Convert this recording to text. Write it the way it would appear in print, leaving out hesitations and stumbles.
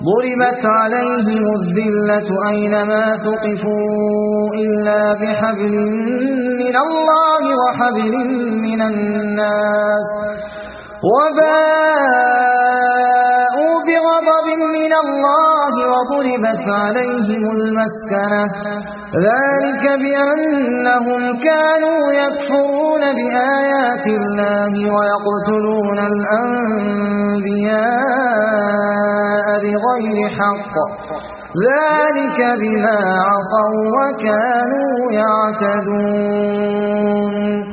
ضربت عليهم الذلة أينما ثقفوا إلا بحبل من الله وحبل من الناس وباءوا بغضب من الله وضربت عليهم المسكنة ذلك بأنهم كانوا يكفرون بآيات الله ويقتلون الأنبياء بغير حق ذلك بما عصوا وكانوا يعتدون